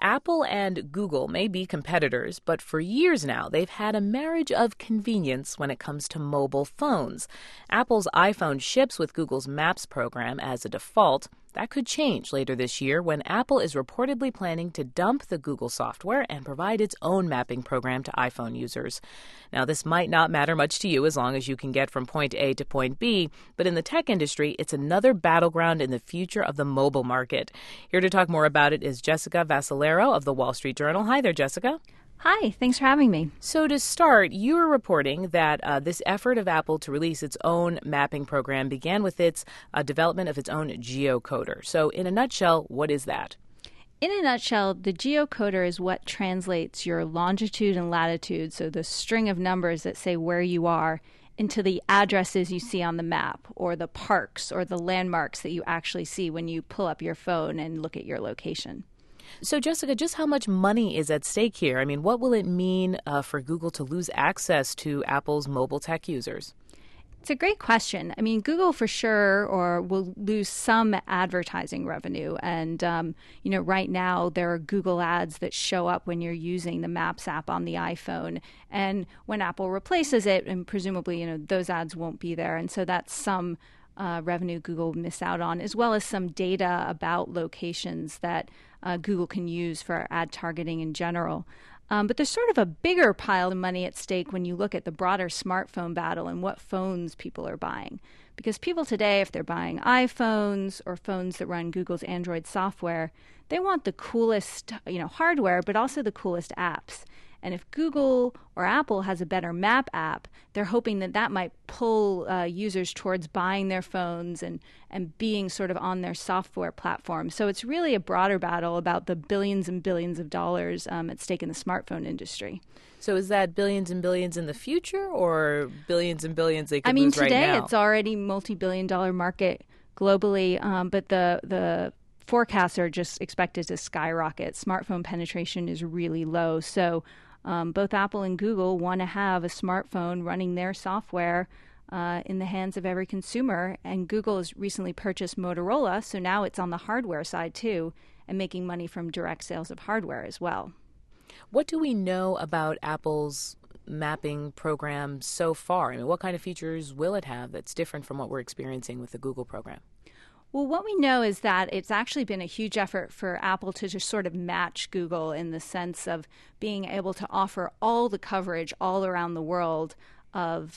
Apple and Google may be competitors, but for years now, they've had a marriage of convenience when it comes to mobile phones. Apple's iPhone ships with Google's Maps program as a default. That could change later this year when Apple is reportedly planning to dump the Google software and provide its own mapping program to iPhone users. Now, this might not matter much to you as long as you can get from point A to point B, but in the tech industry, it's another battleground in the future of the mobile market. Here to talk more about it is Jessica Vassalero of The Wall Street Journal. Hi there, Jessica. Hi, thanks for having me. So to start, you were reporting that this effort of Apple to release its own mapping program began with its development of its own geocoder. So in a nutshell, what is that? In a nutshell, the geocoder is what translates your longitude and latitude, so the string of numbers that say where you are, into the addresses you see on the map, or the parks or the landmarks that you actually see when you pull up your phone and look at your location. So, Jessica, just how much money is at stake here? I mean, what will it mean for Google to lose access to Apple's mobile tech users? It's a great question. I mean, Google for sure will lose some advertising revenue. And, right now there are Google ads that show up when you're using the Maps app on the iPhone. And when Apple replaces it, and presumably, those ads won't be there. And so that's some revenue Google will miss out on, as well as some data about locations that Google can use for ad targeting in general. But there's sort of a bigger pile of money at stake when you look at the broader smartphone battle and what phones people are buying. Because people today, if they're buying iPhones or phones that run Google's Android software, they want the coolest, hardware, but also the coolest apps. And if Google or Apple has a better map app, they're hoping that might pull users towards buying their phones and being sort of on their software platform. So it's really a broader battle about the billions and billions of dollars at stake in the smartphone industry. So is that billions and billions in the future or billions and billions they could lose right now? Today it's already multi-billion-dollar market globally, but the forecasts are just expected to skyrocket. Smartphone penetration is really low. So both Apple and Google want to have a smartphone running their software in the hands of every consumer. And Google has recently purchased Motorola, so now it's on the hardware side too, and making money from direct sales of hardware as well. What do we know about Apple's mapping program so far? I mean, what kind of features will it have that's different from what we're experiencing with the Google program? Well, what we know is that it's actually been a huge effort for Apple to just sort of match Google in the sense of being able to offer all the coverage all around the world of,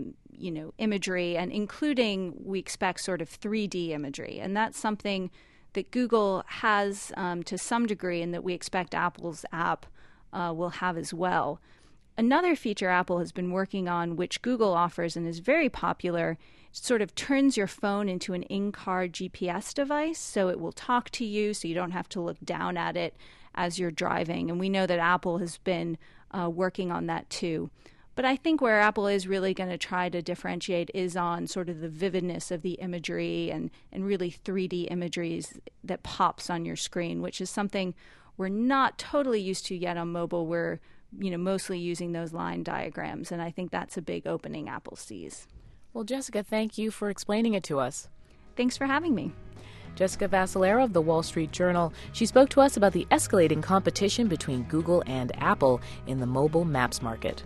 imagery, and including, we expect, sort of 3D imagery. And that's something that Google has to some degree and that we expect Apple's app will have as well. Another feature Apple has been working on, which Google offers and is very popular, sort of turns your phone into an in-car GPS device, so it will talk to you so you don't have to look down at it as you're driving. And we know that Apple has been working on that too. But I think where Apple is really going to try to differentiate is on sort of the vividness of the imagery and really 3D imageries that pops on your screen, which is something we're not totally used to yet on mobile. We're mostly using those line diagrams, and I think that's a big opening Apple sees. Well, Jessica, thank you for explaining it to us. Thanks for having me. Jessica Vassalero of The Wall Street Journal. She spoke to us about the escalating competition between Google and Apple in the mobile maps market.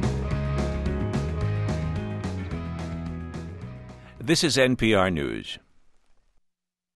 This is NPR News.